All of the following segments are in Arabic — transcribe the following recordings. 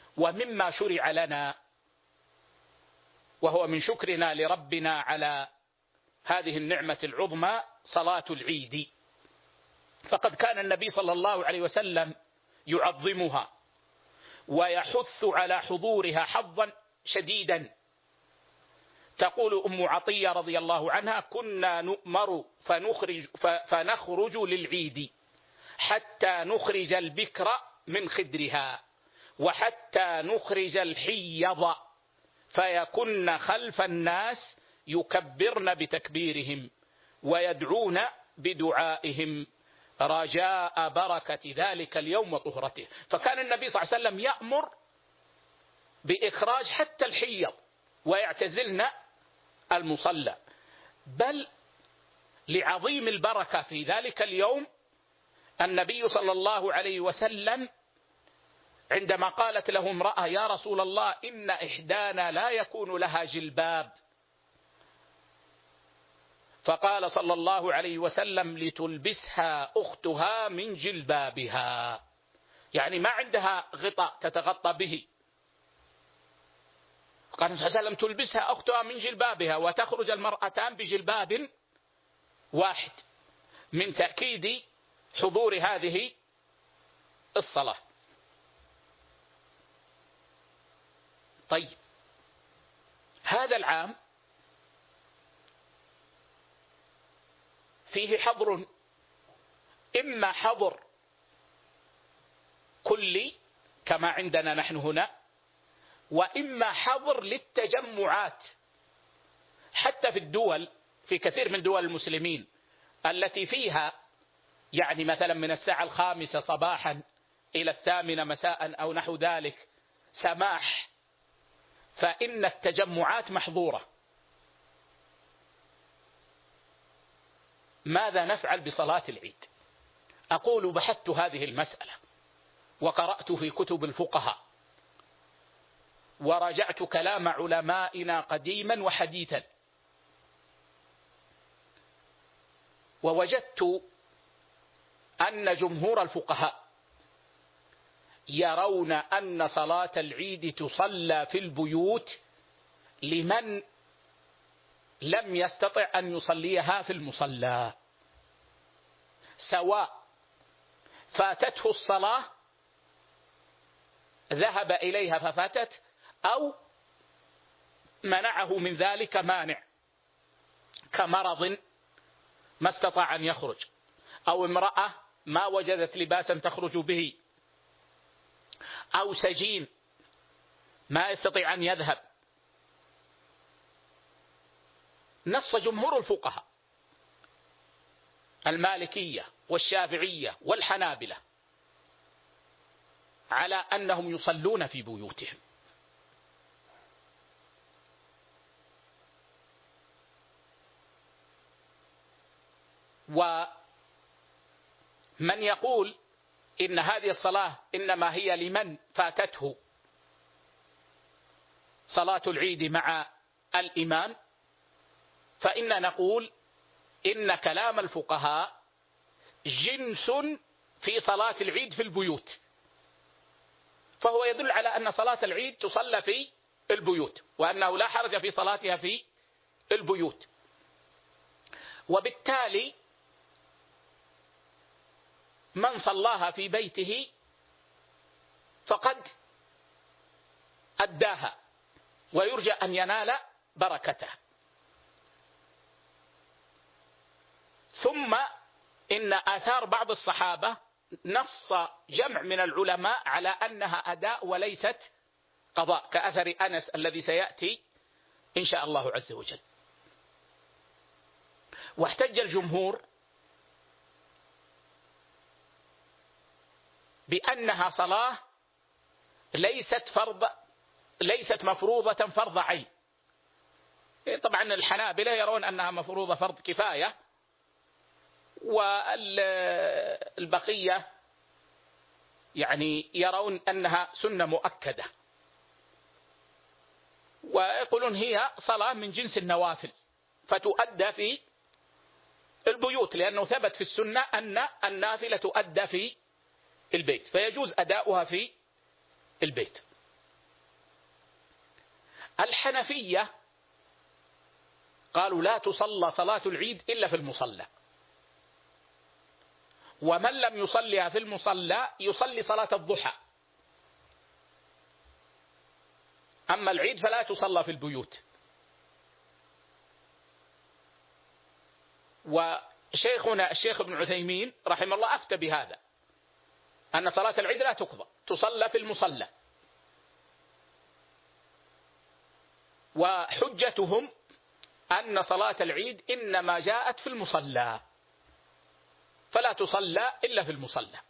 ومما شرع لنا، وهو من شكرنا لربنا على هذه النعمة العظمى صلاة العيد. فقد كان النبي صلى الله عليه وسلم يعظمها ويحث على حضورها حظا شديدا. تقول أم عطية رضي الله عنها: كنا نؤمر فنخرج للعيد حتى نخرج البكر من خدرها، وحتى نخرج الحيض، فيكن خلف الناس يكبرن بتكبيرهم ويدعون بدعائهم رجاء بركة ذلك اليوم وطهرته. فكان النبي صلى الله عليه وسلم يأمر بإخراج حتى الحيض ويعتزلن المصلى. بل لعظيم البركة في ذلك اليوم النبي صلى الله عليه وسلم عندما قالت له امرأة: يا رسول الله، إن إحدانا لا يكون لها جلباب، فقال صلى الله عليه وسلم: لتلبسها أختها من جلبابها، يعني ما عندها غطاء تتغطى به. قال صلى الله عليه وسلم: تلبسها أختها من جلبابها، وتخرج المرأتان بجلباب واحد، من تأكيد حضور هذه الصلاة. طيب، هذا العام فيه حظر، إما حظر كلي كما عندنا نحن هنا، وإما حظر للتجمعات. حتى في الدول، في كثير من دول المسلمين التي فيها يعني مثلا من الساعة 5 صباحا إلى 8 مساء أو نحو ذلك سماح، فإن التجمعات محظورة. ماذا نفعل بصلاة العيد؟ أقول: بحثت هذه المسألة وقرأت في كتب الفقهاء وراجعت كلام علمائنا قديما وحديثا، ووجدت أن جمهور الفقهاء يرون أن صلاة العيد تصلى في البيوت لمن لم يستطع أن يصليها في المصلى، سواء فاتته الصلاة ذهب إليها ففاتت، أو منعه من ذلك مانع كمرض ما استطاع أن يخرج، أو امرأة ما وجدت لباسا تخرج به، أو سجين ما يستطيع أن يذهب. نص جمهور الفقهاء المالكية والشافعية والحنابلة على أنهم يصلون في بيوتهم. ومن يقول إن هذه الصلاة إنما هي لمن فاتته صلاة العيد مع الإمام، فإن نقول إن كلام الفقهاء جنس في صلاة العيد في البيوت، فهو يدل على أن صلاة العيد تصلى في البيوت، وأنه لا حرج في صلاتها في البيوت. وبالتالي من صلاها في بيته فقد أداها ويرجى أن ينال بركتها. ثم إن آثار بعض الصحابة نص جمع من العلماء على أنها أداء وليست قضاء، كأثر أنس الذي سيأتي إن شاء الله عز وجل. واحتج الجمهور بأنها صلاة ليست مفروضة فرض عين. طبعا الحنابلة يرون أنها مفروضة فرض كفاية، والبقية يعني يرون أنها سنة مؤكدة، ويقولون هي صلاة من جنس النوافل فتؤدى في البيوت، لأنه ثبت في السنة أن النافلة تؤدى في البيت، فيجوز أداؤها في البيت. الحنفية قالوا لا تصلى صلاة العيد إلا في المصلى، ومن لم يصليها في المصلى يصلي صلاة الضحى، أما العيد فلا تصلى في البيوت. وشيخنا الشيخ ابن عثيمين رحمه الله أفتى بهذا، أن صلاة العيد لا تقضى، تصلى في المصلى. وحجتهم أن صلاة العيد إنما جاءت في المصلى، فلا تصلى إلا في المصلى.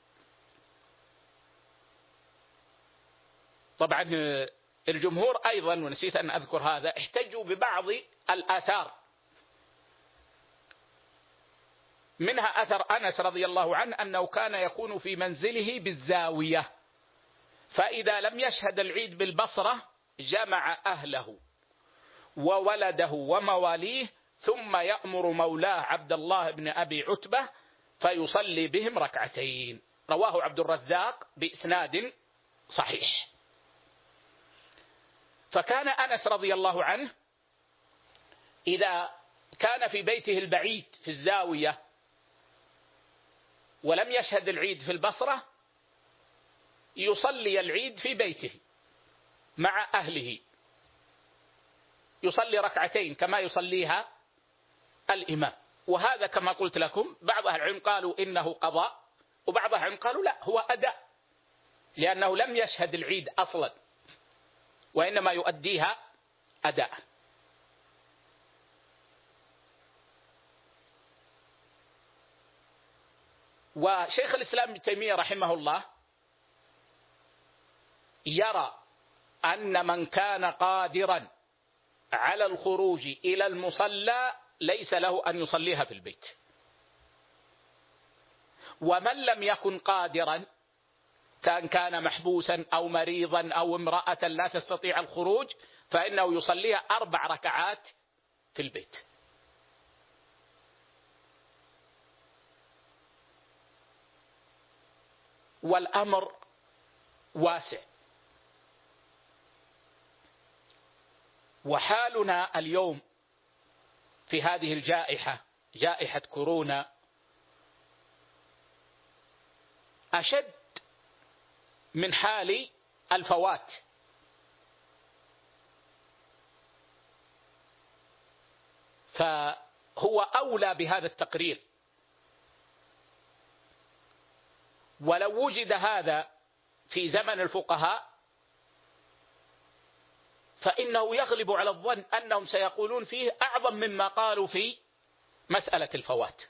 طبعا الجمهور أيضا، ونسيت أن أذكر هذا، احتجوا ببعض الآثار، منها أثر أنس رضي الله عنه أنه كان يكون في منزله بالزاوية، فإذا لم يشهد العيد بالبصرة جمع أهله وولده ومواليه، ثم يأمر مولاه عبد الله بن أبي عتبة فيصلي بهم ركعتين. رواه عبد الرزاق بإسناد صحيح. فكان أنس رضي الله عنه إذا كان في بيته البعيد في الزاوية ولم يشهد العيد في البصرة يصلي العيد في بيته مع أهله، يصلي ركعتين كما يصليها الإمام. وهذا كما قلت لكم بعض أهل العلم قالوا إنه قضاء، وبعض أهل العلم قالوا لا، هو أداء، لأنه لم يشهد العيد أصلا، وإنما يؤديها أداء. وشيخ الإسلام ابن تيمية رحمه الله يرى أن من كان قادرا على الخروج إلى المصلى ليس له أن يصليها في البيت، ومن لم يكن قادرا كان محبوسا أو مريضا أو امرأة لا تستطيع الخروج فإنه يصليها 4 ركعات في البيت. والأمر واسع. وحالنا اليوم في هذه الجائحة، جائحة كورونا، أشد من حال الفوات. فهو أولى بهذا التقرير. ولو وجد هذا في زمن الفقهاء فإنه يغلب على الظن أنهم سيقولون فيه أعظم مما قالوا في مسألة الفوات.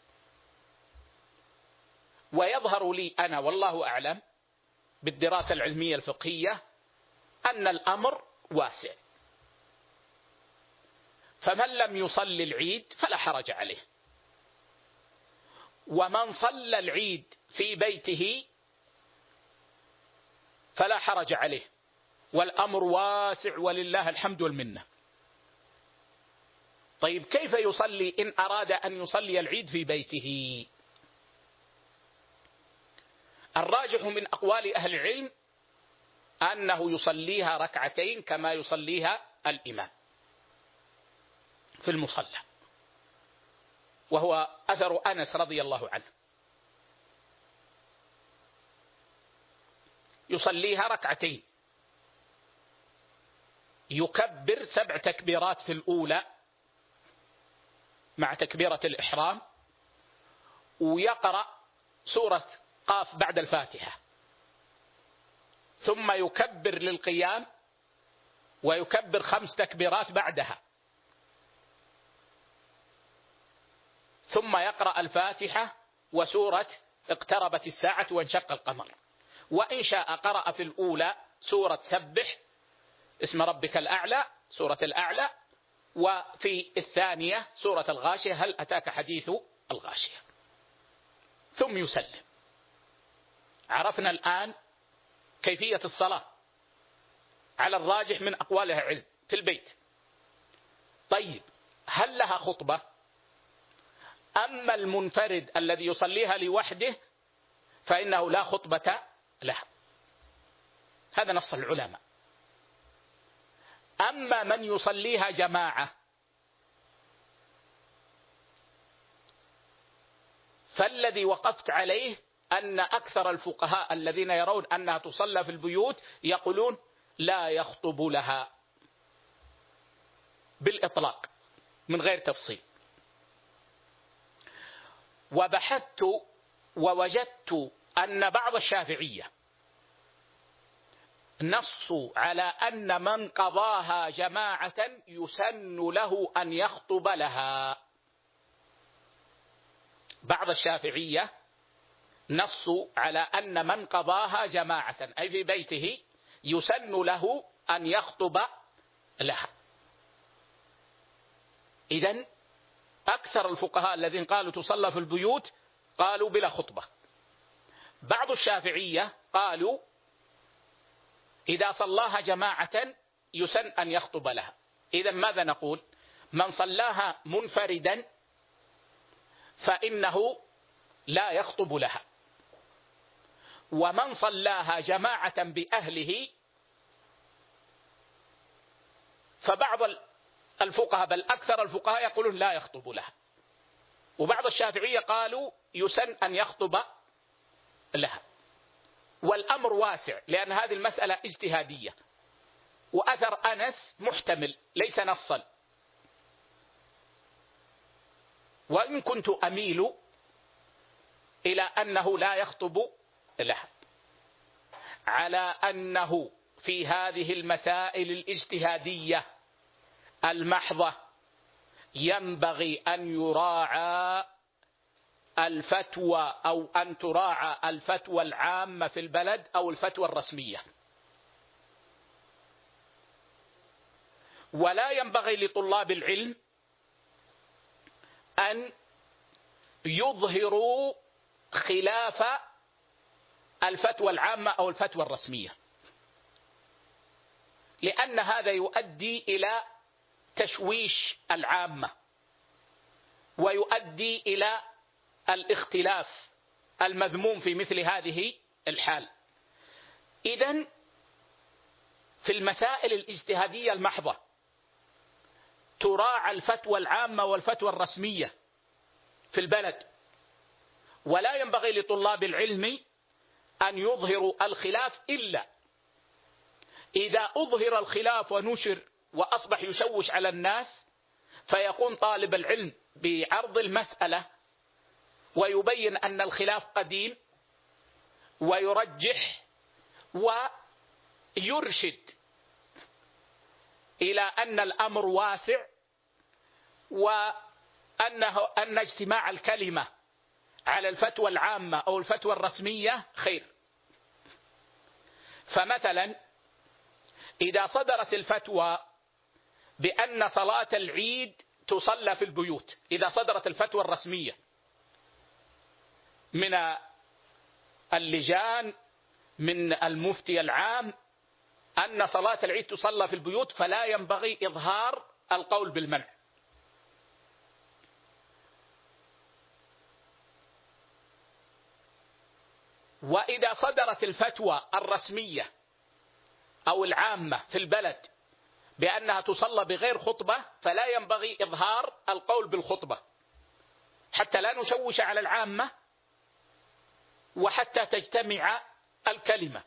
ويظهر لي أنا والله أعلم بالدراسة العلمية الفقهية أن الأمر واسع. فمن لم يصلي العيد فلا حرج عليه، ومن صلى العيد في بيته فلا حرج عليه، والأمر واسع ولله الحمد والمنة. طيب كيف يصلي إن أراد أن يصلي العيد في بيته؟ الراجح من أقوال أهل العلم أنه يصليها ركعتين كما يصليها الإمام في المصلى، وهو أثر أنس رضي الله عنه، يصليها ركعتين، يكبر 7 تكبيرات في الأولى مع تكبيرة الإحرام، ويقرأ سورة قاف بعد الفاتحة، ثم يكبر للقيام ويكبر 5 تكبيرات بعدها، ثم يقرأ الفاتحة وسورة اقتربت الساعة وانشق القمر. وإن شاء قرأ في الأولى سورة سبح اسم ربك الأعلى، سورة الأعلى، وفي الثانية سورة الغاشية هل أتاك حديث الغاشية، ثم يسلم. عرفنا الآن كيفية الصلاة على الراجح من أقوالها العلم في البيت. طيب هل لها خطبة؟ أما المنفرد الذي يصليها لوحده فإنه لا خطبة له، هذا نص العلماء. أما من يصليها جماعة فالذي وقفت عليه أن أكثر الفقهاء الذين يرون أنها تصلى في البيوت يقولون لا يخطب لها بالإطلاق من غير تفصيل. وبحثت ووجدت أن بعض الشافعية نصوا على أن من قضاها جماعة يسن له أن يخطب لها. بعض الشافعية نصوا على أن من قضاها جماعة أي في بيته يسن له أن يخطب لها. إذن أكثر الفقهاء الذين قالوا تصلى في البيوت قالوا بلا خطبة. بعض الشافعية قالوا إذا صلاها جماعة يسن أن يخطب لها. إذن ماذا نقول؟ من صلاها منفردا فإنه لا يخطب لها، ومن صلاها جماعة بأهله فبعض الفقهاء بل أكثر الفقهاء يقولون لا يخطب لها، وبعض الشافعية قالوا يسن أن يخطب لها. والأمر واسع لأن هذه المسألة اجتهادية، وأثر أنس محتمل ليس نصا. وإن كنت أميل إلى أنه لا يخطب لها، على أنه في هذه المسائل الاجتهادية المحضة ينبغي أن يراعى الفتوى أو أن تراعى الفتوى العامة في البلد أو الفتوى الرسمية، ولا ينبغي لطلاب العلم أن يظهروا خلاف الفتوى العامة أو الفتوى الرسمية، لأن هذا يؤدي إلى تشويش العامة ويؤدي إلى الاختلاف المذموم في مثل هذه الحال. إذن في المسائل الاجتهادية المحضة تراعى الفتوى العامة والفتوى الرسمية في البلد، ولا ينبغي لطلاب العلم أن يظهروا الخلاف إلا إذا أظهر الخلاف ونشر وأصبح يشوش على الناس، فيقوم طالب العلم بعرض المسألة ويبين أن الخلاف قديم ويرجح ويرشد إلى أن الأمر واسع، وأن اجتماع الكلمة على الفتوى العامة أو الفتوى الرسمية خير. فمثلا إذا صدرت الفتوى بأن صلاة العيد تصلى في البيوت، إذا صدرت الفتوى الرسمية من اللجان من المفتي العام أن صلاة العيد تصلى في البيوت، فلا ينبغي إظهار القول بالمنع. وإذا صدرت الفتوى الرسمية أو العامة في البلد بأنها تصلى بغير خطبة، فلا ينبغي إظهار القول بالخطبة حتى لا نشوش على العامة وحتى تجتمع الكلمة.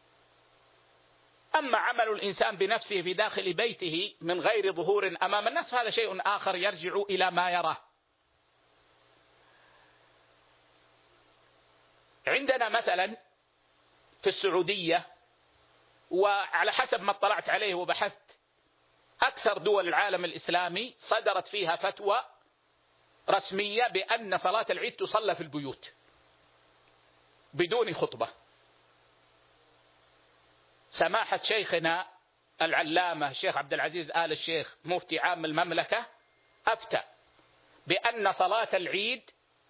أما عمل الإنسان بنفسه في داخل بيته من غير ظهور أمام الناس هذا شيء آخر يرجع إلى ما يراه. عندنا مثلا في السعودية، وعلى حسب ما اطلعت عليه وبحثت أكثر دول العالم الإسلامي صدرت فيها فتوى رسمية بأن صلاة العيد تصلى في البيوت بدون خطبة. سماحة شيخنا العلامة الشيخ عبد العزيز آل الشيخ مفتي عام المملكة أفتى بأن صلاة العيد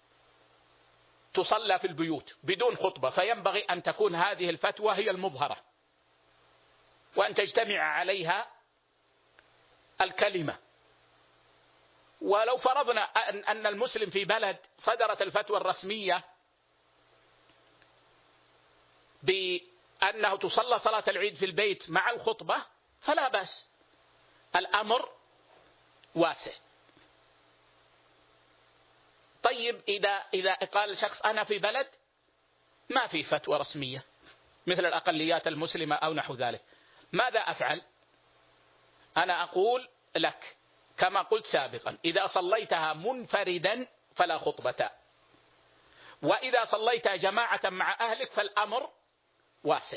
تصلى في البيوت بدون خطبة، فينبغي أن تكون هذه الفتوى هي المظهرة وأن تجتمع عليها الكلمة. ولو فرضنا أن المسلم في بلد صدرت الفتوى الرسمية بأنه تصلى صلاة العيد في البيت مع الخطبة فلا بأس، الأمر واسع. طيب إذا قال شخص أنا في بلد ما في فتوى رسمية مثل الأقليات المسلمة أو نحو ذلك، ماذا أفعل؟ أنا أقول لك كما قلت سابقا، إذا صليتها منفردا فلا خطبة، وإذا صليتها جماعة مع أهلك فالأمر واسع.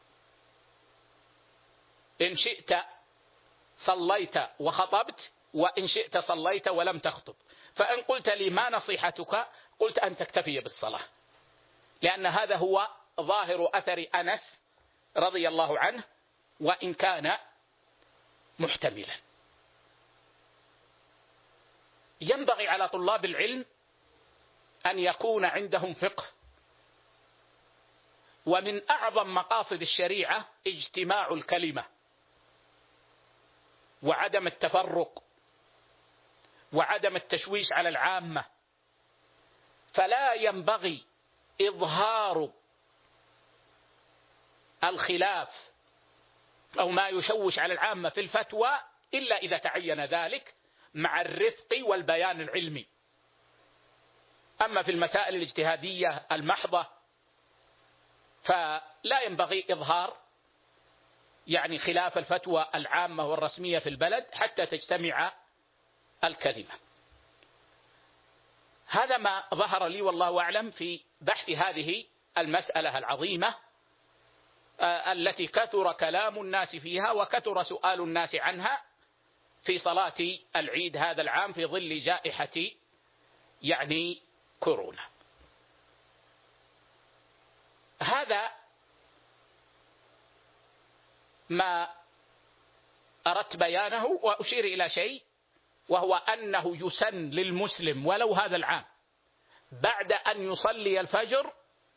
إن شئت صليت وخطبت، وإن شئت صليت ولم تخطب. فإن قلت لي ما نصيحتك؟ قلت أن تكتفي بالصلاة، لأن هذا هو ظاهر أثر أنس رضي الله عنه وإن كان محتملا. ينبغي على طلاب العلم أن يكون عندهم فقه، ومن أعظم مقاصد الشريعة اجتماع الكلمة وعدم التفرق وعدم التشويش على العامة، فلا ينبغي إظهار الخلاف أو ما يشوش على العامة في الفتوى إلا إذا تعين ذلك مع الرفق والبيان العلمي. أما في المسائل الاجتهادية المحضة فلا ينبغي إظهار خلاف الفتوى العامة والرسمية في البلد حتى تجتمع الكلمة. هذا ما ظهر لي والله أعلم في بحث هذه المسألة العظيمة التي كثر كلام الناس فيها وكثر سؤال الناس عنها في صلاة العيد هذا العام في ظل جائحة كورونا. هذا ما أردت بيانه، وأشير إلى شيء، وهو أنه يسن للمسلم ولو هذا العام بعد أن يصلي الفجر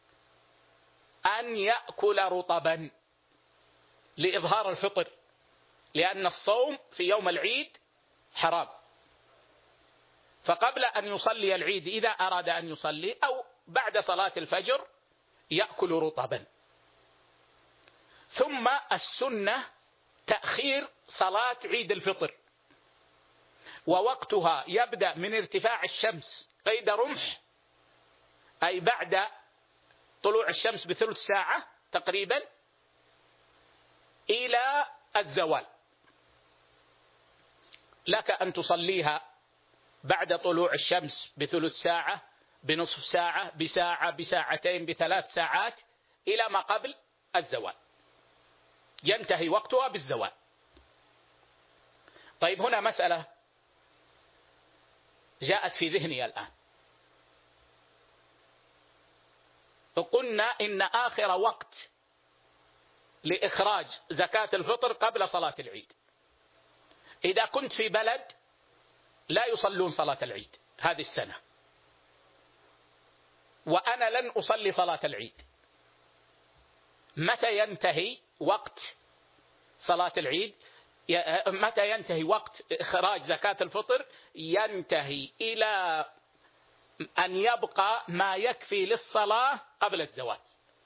أن يأكل رطبا لإظهار الفطر، لأن الصوم في يوم العيد حرام. فقبل أن يصلي العيد إذا أراد أن يصلي أو بعد صلاة الفجر يأكل رطبا. ثم السنة تأخير صلاة عيد الفطر، ووقتها يبدأ من ارتفاع الشمس قيد رمح، أي بعد طلوع الشمس بثلث ساعة تقريبا، إلى الزوال. لك أن تصليها بعد طلوع الشمس بثلث ساعة، بنصف ساعة، بساعة، بساعتين، بثلاث ساعات، إلى ما قبل الزوال، ينتهي وقتها بالزوال. طيب هنا مسألة جاءت في ذهني الآن. قلنا إن آخر وقت لإخراج زكاة الفطر قبل صلاة العيد. إذا كنت في بلد لا يصلون صلاة العيد هذه السنة، وأنا لن أصلي صلاة العيد، متى ينتهي وقت صلاة العيد؟ متى ينتهي وقت إخراج زكاة الفطر؟ ينتهي إلى أن يبقى ما يكفي للصلاة قبل الزواج،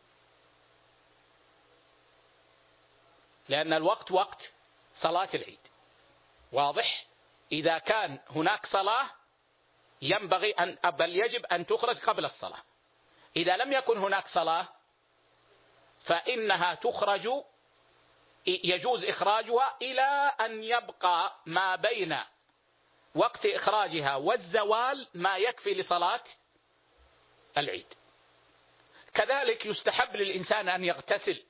لأن الوقت وقت صلاة العيد. واضح؟ إذا كان هناك صلاة ينبغي بل يجب أن تخرج قبل الصلاة. إذا لم يكن هناك صلاة فإنها تخرج، يجوز إخراجها إلى أن يبقى ما بين وقت إخراجها والزوال ما يكفي لصلاة العيد. كذلك يستحب للإنسان أن يغتسل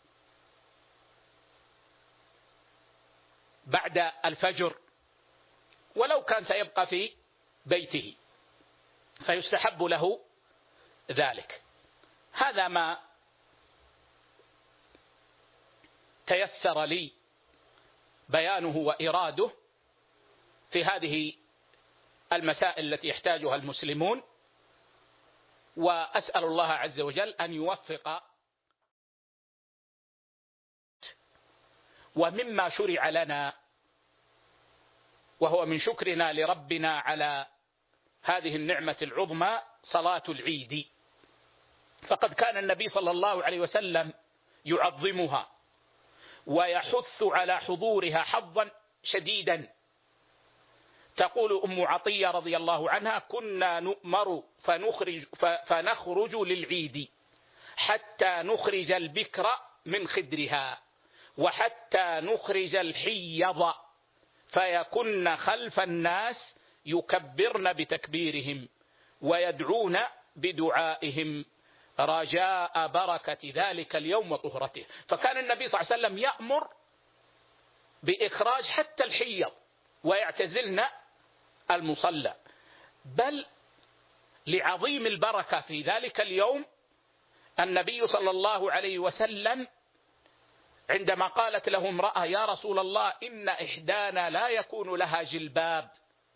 بعد الفجر ولو كان سيبقى في بيته، فيستحب له ذلك. هذا ما تيسر لي بيانه وإراده في هذه المسائل التي يحتاجها المسلمون، وأسأل الله عز وجل أن يوفق. ومما شرع لنا وهو من شكرنا لربنا على هذه النعمة العظمى صلاة العيد، فقد كان النبي صلى الله عليه وسلم يعظمها ويحث على حضورها حظا شديدا. تقول أم عطية رضي الله عنها: كنا نؤمر فنخرج للعيد حتى نخرج البكر من خدرها، وحتى نخرج الحيض، فيكن خلف الناس يكبرن بتكبيرهم ويدعون بدعائهم رجاء بركة ذلك اليوم وطهرته. فكان النبي صلى الله عليه وسلم يأمر بإخراج حتى الحيض ويعتزلن المصلى. بل لعظيم البركة في ذلك اليوم النبي صلى الله عليه وسلم عندما قالت له امرأة: يا رسول الله، إن إحدانا لا يكون لها جلباب،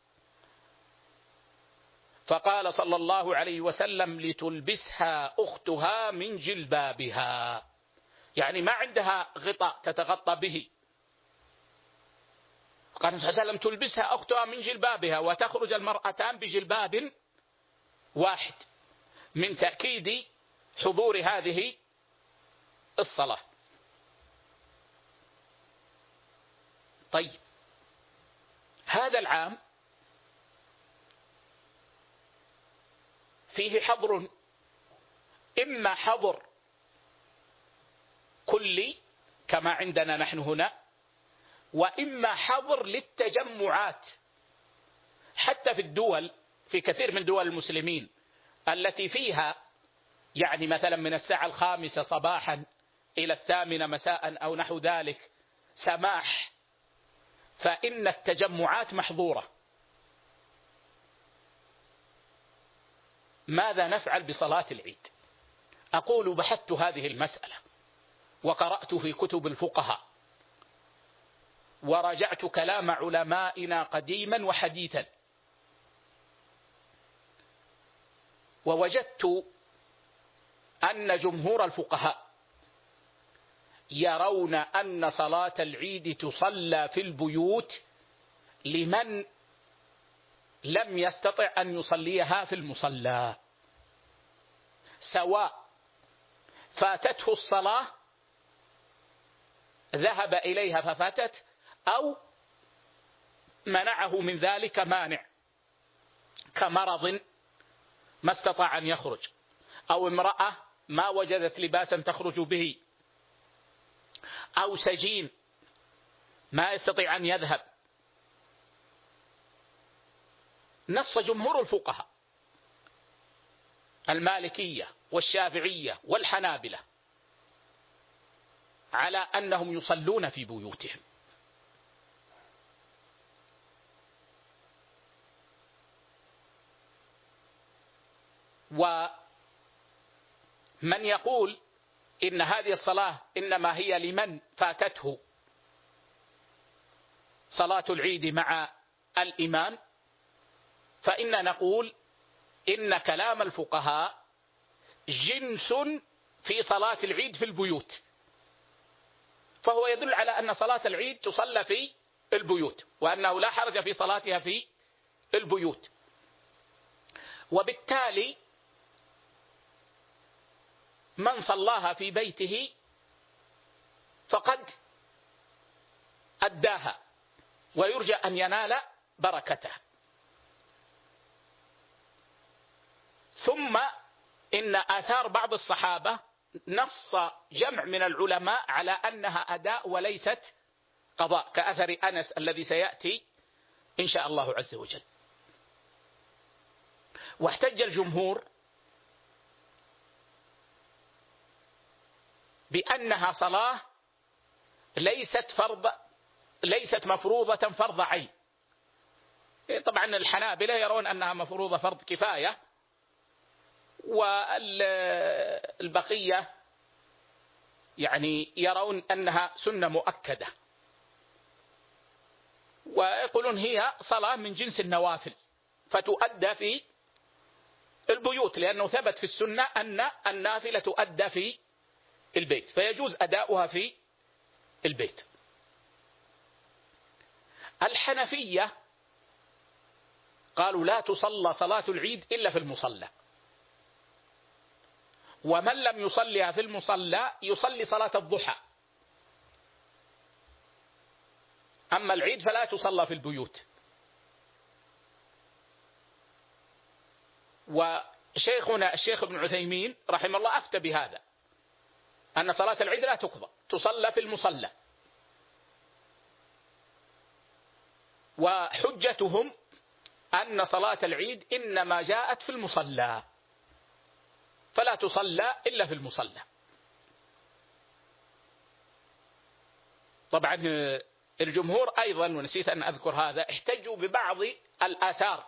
فقال صلى الله عليه وسلم: لتلبسها أختها من جلبابها، يعني ما عندها غطاء تتغطى به. قال صلى الله عليه وسلم: تلبسها أختها من جلبابها، وتخرج المرأتان بجلباب واحد، من تأكيد حضور هذه الصلاة. طيب، هذا العام فيه حظر، إما حظر كلي كما عندنا نحن هنا، وإما حظر للتجمعات. حتى في الدول، في كثير من دول المسلمين التي فيها يعني مثلا من الساعة 5 صباحا إلى 8 مساء أو نحو ذلك سماح، فإن التجمعات محظورة. ماذا نفعل بصلاة العيد؟ أقول: بحثت هذه المسألة وقرأت في كتب الفقهاء، ورجعت كلام علمائنا قديما وحديثا، ووجدت أن جمهور الفقهاء يرون أن صلاة العيد تصلى في البيوت لمن لم يستطع أن يصليها في المصلى، سواء فاتته الصلاة ذهب إليها ففاتت، أو منعه من ذلك مانع كمرض ما استطاع أن يخرج، أو امرأة ما وجدت لباسا تخرج به، أو سجين ما يستطيع أن يذهب. نص جمهور الفقهاء المالكية والشافعية والحنابلة على أنهم يصلون في بيوتهم. ومن يقول إن هذه الصلاة إنما هي لمن فاتته صلاة العيد مع الإمام، فإن نقول إن كلام الفقهاء جنس في صلاة العيد في البيوت، فهو يدل على أن صلاة العيد تصلى في البيوت، وأنه لا حرج في صلاتها في البيوت. وبالتالي من صلاها في بيته فقد أداها، ويرجى أن ينال بركتها. ثم إن آثار بعض الصحابة نص جمع من العلماء على أنها أداء وليست قضاء، كأثر أنس الذي سيأتي إن شاء الله عز وجل. واحتج الجمهور بأنها صلاة ليست مفروضة فرض عين. طبعا الحنابلة يرون أنها مفروضة فرض كفاية، والبقية يعني يرون أنها سنة مؤكدة، ويقولون هي صلاة من جنس النوافل فتؤدى في البيوت، لأنه ثبت في السنة أن النافلة تؤدى في البيت، فيجوز أداؤها في البيت. الحنفية قالوا لا تصلى صلاة العيد إلا في المصلى، ومن لم يصليها في المصلى يصلي صلاة الضحى، أما العيد فلا تصلى في البيوت. وشيخنا الشيخ ابن عثيمين رحمه الله أفتى بهذا، أن صلاة العيد لا تقضى، تصلى في المصلى. وحجتهم أن صلاة العيد إنما جاءت في المصلى، فلا تصلى إلا في المصلى. طبعا الجمهور أيضا، ونسيت أن أذكر هذا، احتجوا ببعض الآثار،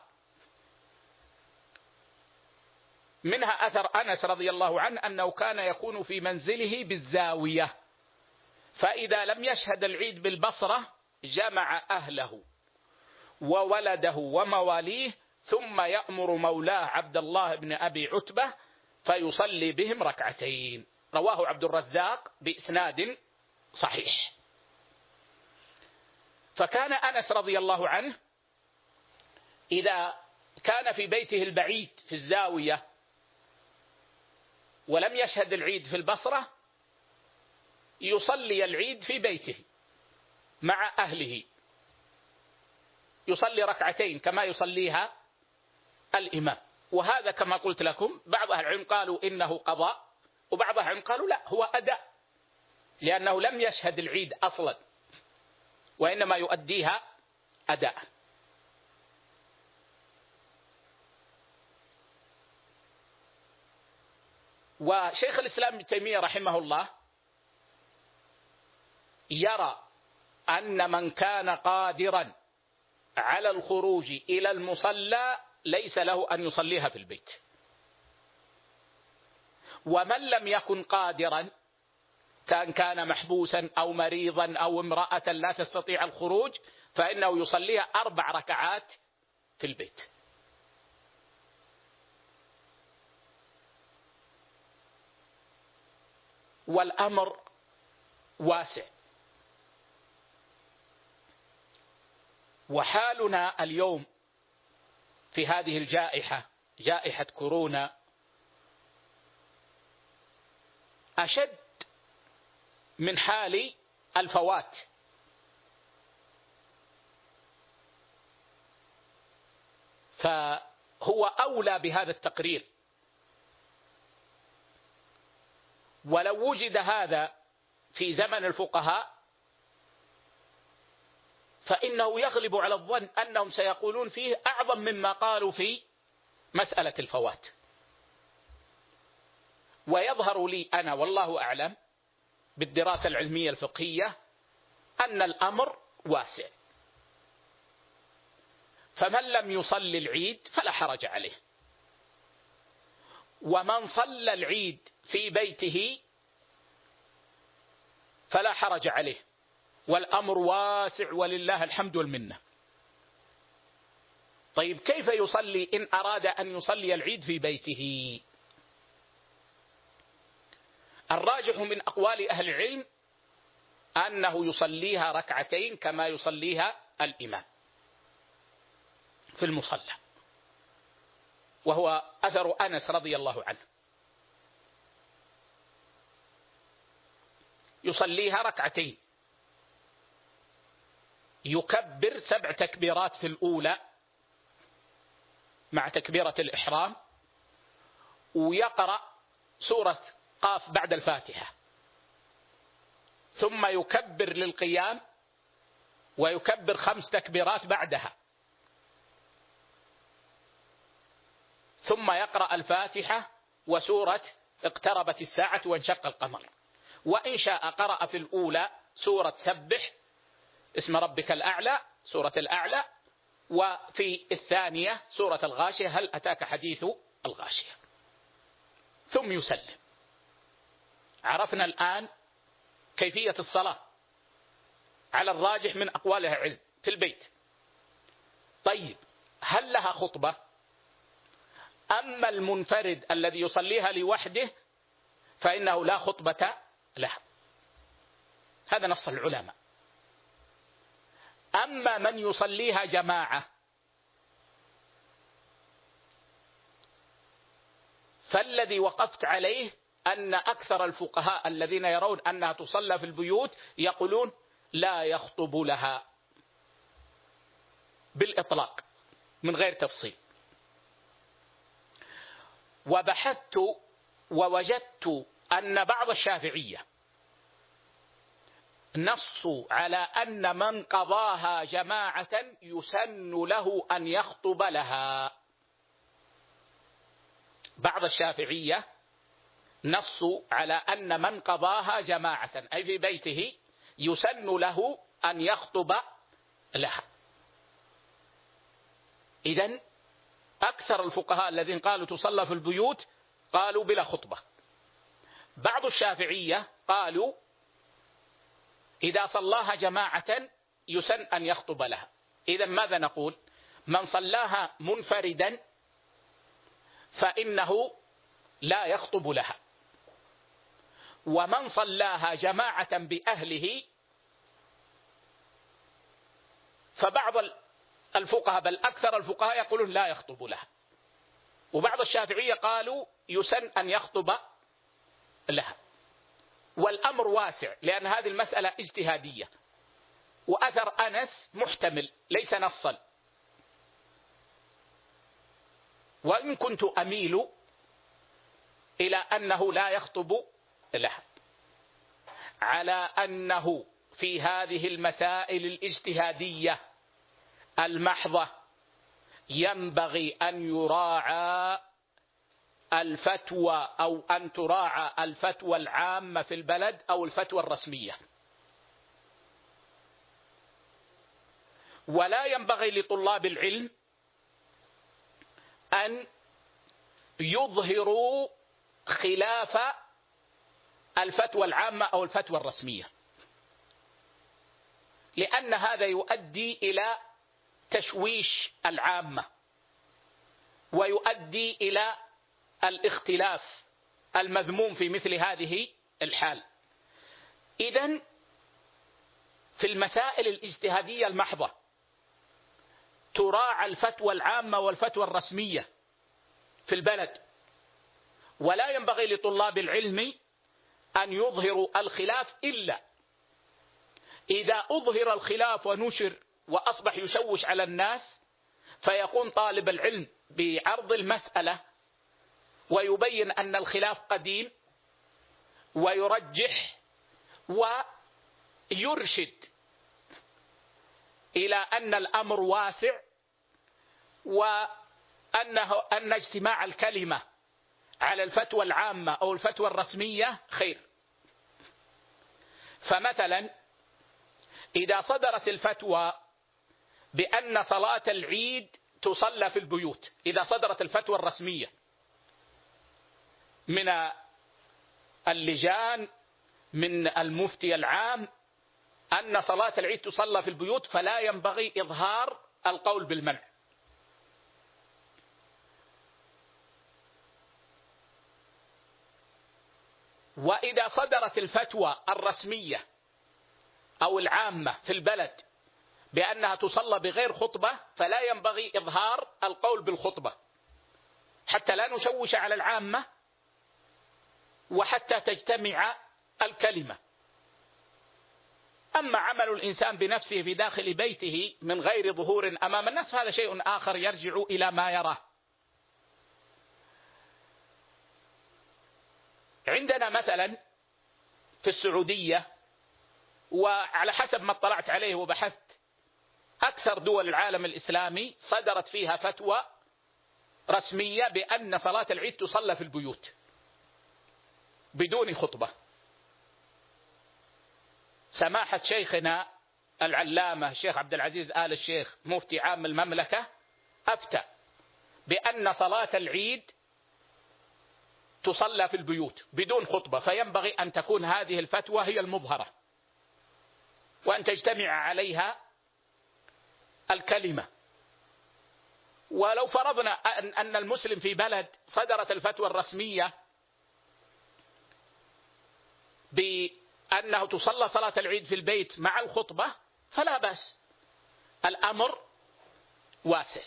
منها أثر أنس رضي الله عنه أنه كان يكون في منزله بالزاوية، فإذا لم يشهد العيد بالبصرة جمع أهله وولده ومواليه، ثم يأمر مولاه عبد الله بن أبي عتبة فيصلي بهم ركعتين. رواه عبد الرزاق بإسناد صحيح. فكان أنس رضي الله عنه إذا كان في بيته البعيد في الزاوية ولم يشهد العيد في البصرة يصلي العيد في بيته مع أهله، يصلي ركعتين كما يصليها الإمام. وهذا كما قلت لكم بعض أهل العلم قالوا إنه قضاء، وبعض أهل العلم قالوا لا، هو أداء، لأنه لم يشهد العيد أصلا، وإنما يؤديها أداء. وشيخ الإسلام ابن تيمية رحمه الله يرى أن من كان قادرا على الخروج إلى المصلى ليس له أن يصليها في البيت، ومن لم يكن قادرا كان محبوسا أو مريضا أو امرأة لا تستطيع الخروج فإنه يصليها 4 ركعات في البيت. والأمر واسع. وحالنا اليوم في هذه الجائحة، جائحة كورونا، أشد من حال الفوات. فهو أولى بهذا التقرير. ولو وجد هذا في زمن الفقهاء فإنه يغلب على الظن أنهم سيقولون فيه أعظم مما قالوا في مسألة الفوات. ويظهر لي أنا والله أعلم بالدراسة العلمية الفقهية أن الأمر واسع. فمن لم يصلي العيد فلا حرج عليه، ومن صلى العيد في بيته فلا حرج عليه، والأمر واسع ولله الحمد والمنة. طيب كيف يصلي إن أراد أن يصلي العيد في بيته؟ الراجح من أقوال أهل العلم أنه يصليها ركعتين كما يصليها الإمام في المصلى، وهو أثر أنس رضي الله عنه، يصليها ركعتين، يكبر 7 تكبيرات في الأولى مع تكبيرة الإحرام، ويقرأ سورة قاف بعد الفاتحة، ثم يكبر للقيام ويكبر 5 تكبيرات بعدها، ثم يقرأ الفاتحة وسورة اقتربت الساعة وانشق القمر. وإن شاء قرأ في الأولى سورة سبح اسم ربك الأعلى، سورة الأعلى، وفي الثانية سورة الغاشية هل أتاك حديث الغاشية، ثم يسلم. عرفنا الآن كيفية الصلاة على الراجح من أقوالها العلم في البيت. طيب هل لها خطبة؟ أما المنفرد الذي يصليها لوحده فإنه لا خطبة له، هذا نص العلماء. أما من يصليها جماعة فالذي وقفت عليه أن أكثر الفقهاء الذين يرون أنها تصلى في البيوت يقولون لا يخطب لها، بالإطلاق من غير تفصيل. وبحثت ووجدت أن بعض الشافعية نصوا على أن من قضاها جماعة يسن له أن يخطب لها. بعض الشافعية نصوا على أن من قضاها جماعة أي في بيته يسن له أن يخطب لها. إذن أكثر الفقهاء الذين قالوا تصلى في البيوت قالوا بلا خطبة. بعض الشافعية قالوا إذا صلاها جماعة يسن أن يخطب لها. إذن ماذا نقول؟ من صلاها منفردا فإنه لا يخطب لها، ومن صلاها جماعة بأهله فبعض الفقهاء بل أكثر الفقهاء يقولون لا يخطب لها، وبعض الشافعية قالوا يسن أن يخطب لها. والأمر واسع لأن هذه المسألة اجتهادية، وأثر أنس محتمل ليس نصا. وإن كنت أميل إلى أنه لا يخطب لها، على أنه في هذه المسائل الاجتهادية المحضة ينبغي أن يراعى الفتوى أو أن تراعى الفتوى العامة في البلد أو الفتوى الرسمية، ولا ينبغي لطلاب العلم أن يظهروا خلاف الفتوى العامة أو الفتوى الرسمية، لأن هذا يؤدي إلى تشويش العامة ويؤدي إلى الاختلاف المذموم في مثل هذه الحال. إذن في المسائل الاجتهادية المحضة تراعى الفتوى العامة والفتوى الرسمية في البلد، ولا ينبغي لطلاب العلم أن يظهروا الخلاف إلا إذا أظهر الخلاف ونشر وأصبح يشوش على الناس، فيقوم طالب العلم بعرض المسألة ويبين أن الخلاف قديم ويرجح ويرشد إلى أن الأمر واسع، وأن اجتماع الكلمة على الفتوى العامة أو الفتوى الرسمية خير. فمثلا إذا صدرت الفتوى بأن صلاة العيد تصلى في البيوت، إذا صدرت الفتوى الرسمية من اللجان من المفتي العام أن صلاة العيد تصلى في البيوت، فلا ينبغي إظهار القول بالمنع. وإذا صدرت الفتوى الرسمية أو العامة في البلد بأنها تصلى بغير خطبة، فلا ينبغي إظهار القول بالخطبة حتى لا نشوش على العامة وحتى تجتمع الكلمة. أما عمل الإنسان بنفسه في داخل بيته من غير ظهور أمام الناس هذا شيء آخر يرجع إلى ما يراه. عندنا مثلا في السعودية، وعلى حسب ما اطلعت عليه وبحثت أكثر دول العالم الإسلامي صدرت فيها فتوى رسمية بأن صلاة العيد تصلى في البيوت بدون خطبة. سماحة شيخنا العلامة الشيخ عبد العزيز آل الشيخ مفتي عام المملكة أفتى بأن صلاة العيد تصلى في البيوت بدون خطبة، فينبغي أن تكون هذه الفتوى هي المظهرة وأن تجتمع عليها الكلمة. ولو فرضنا أن المسلم في بلد صدرت الفتوى الرسمية بأنه تصلى صلاة العيد في البيت مع الخطبة فلا بأس، الأمر واسع.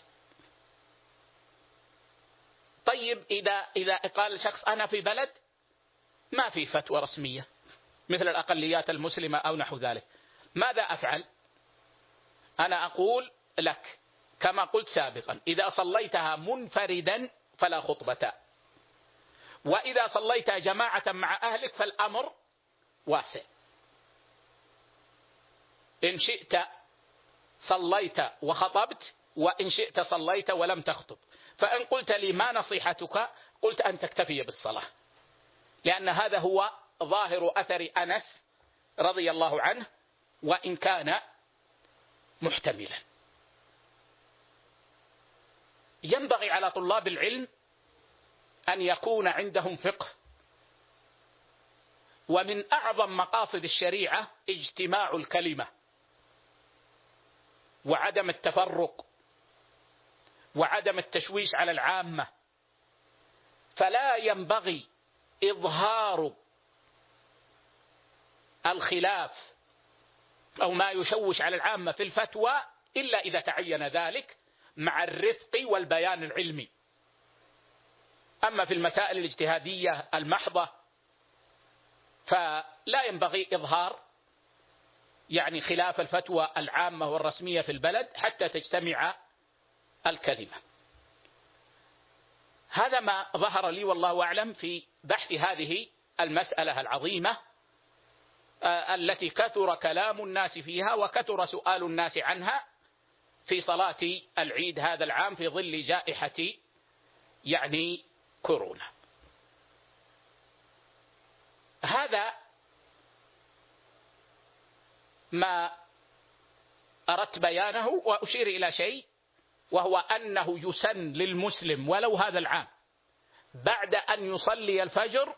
طيب إذا قال شخص أنا في بلد ما في فتوى رسمية مثل الأقليات المسلمة أو نحو ذلك، ماذا أفعل؟ أنا أقول لك كما قلت سابقا إذا صليتها منفردا فلا خطبة، وإذا صليت جماعة مع أهلك فالأمر واسع. إن شئت صليت وخطبت، وإن شئت صليت ولم تخطب. فإن قلت لي ما نصيحتك؟ قلت أن تكتفي بالصلاة، لأن هذا هو ظاهر أثر أنس رضي الله عنه وإن كان محتملا. ينبغي على طلاب العلم أن يكون عندهم فقه، ومن أعظم مقاصد الشريعة اجتماع الكلمة وعدم التفرق وعدم التشويش على العامة. فلا ينبغي إظهار الخلاف أو ما يشوش على العامة في الفتوى إلا إذا تعين ذلك مع الرفق والبيان العلمي. أما في المسائل الاجتهادية المحضة فلا ينبغي إظهار يعني خلاف الفتوى العامة والرسمية في البلد حتى تجتمع الكلمة. هذا ما ظهر لي والله أعلم في بحث هذه المسألة العظيمة التي كثر كلام الناس فيها وكثر سؤال الناس عنها في صلاة العيد هذا العام في ظل جائحة يعني كورونا. هذا ما أردت بيانه، وأشير إلى شيء وهو أنه يسن للمسلم ولو هذا العام بعد أن يصلي الفجر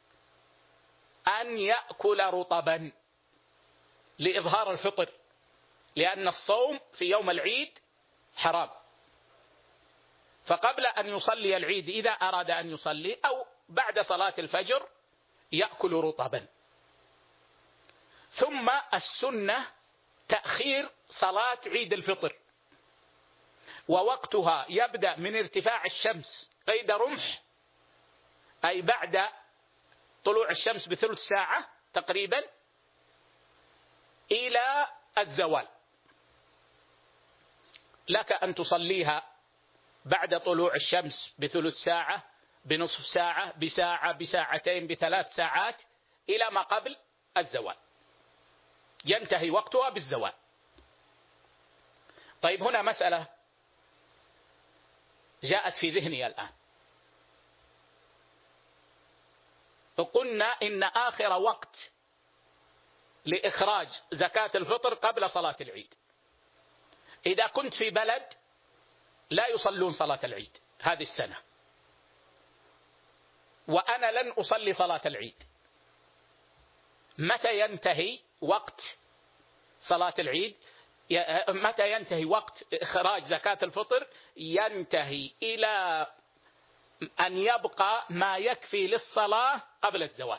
أن يأكل رطبا لإظهار الفطر، لأن الصوم في يوم العيد حرام. فقبل أن يصلي العيد إذا أراد أن يصلي أو بعد صلاة الفجر يأكل رطبا. ثم السنة تأخير صلاة عيد الفطر، ووقتها يبدأ من ارتفاع الشمس قيد رمح، أي بعد طلوع الشمس بثلث ساعة تقريبا، إلى الزوال. لك أن تصليها بعد طلوع الشمس بثلث ساعة، بنصف ساعة، بساعة، بساعتين، بثلاث ساعات، إلى ما قبل الزوال، ينتهي وقتها بالزوال. طيب هنا مسألة جاءت في ذهني الآن. قلنا إن آخر وقت لإخراج زكاة الفطر قبل صلاة العيد. إذا كنت في بلد لا يصلون صلاة العيد هذه السنة، وأنا لن أصلي صلاة العيد، متى ينتهي وقت صلاة العيد؟ متى ينتهي وقت إخراج زكاة الفطر؟ ينتهي إلى أن يبقى ما يكفي للصلاة قبل الزوال،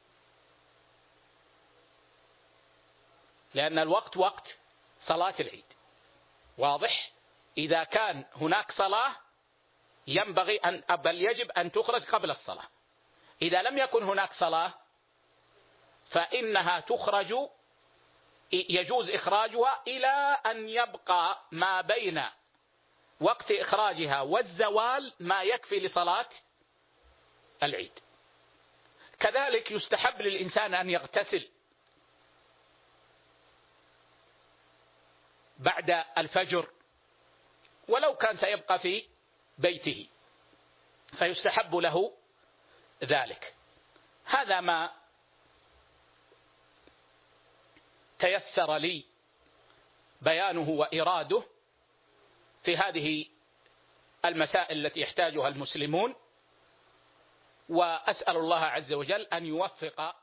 لأن الوقت وقت صلاة العيد. واضح؟ إذا كان هناك صلاة ينبغي بل يجب أن تخرج قبل الصلاة. إذا لم يكن هناك صلاة فإنها تخرج، يجوز إخراجها إلى أن يبقى ما بين وقت إخراجها والزوال ما يكفي لصلاة العيد. كذلك يستحب للإنسان أن يغتسل بعد الفجر ولو كان سيبقى في بيته، فيستحب له ذلك. هذا ما تيسر لي بيانه وإراده في هذه المسائل التي يحتاجها المسلمون، وأسأل الله عز وجل أن يوفق